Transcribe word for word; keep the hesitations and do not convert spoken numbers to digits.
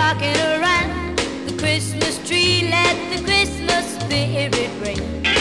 rocking around the Christmas tree. Let the Christmas spirit ring.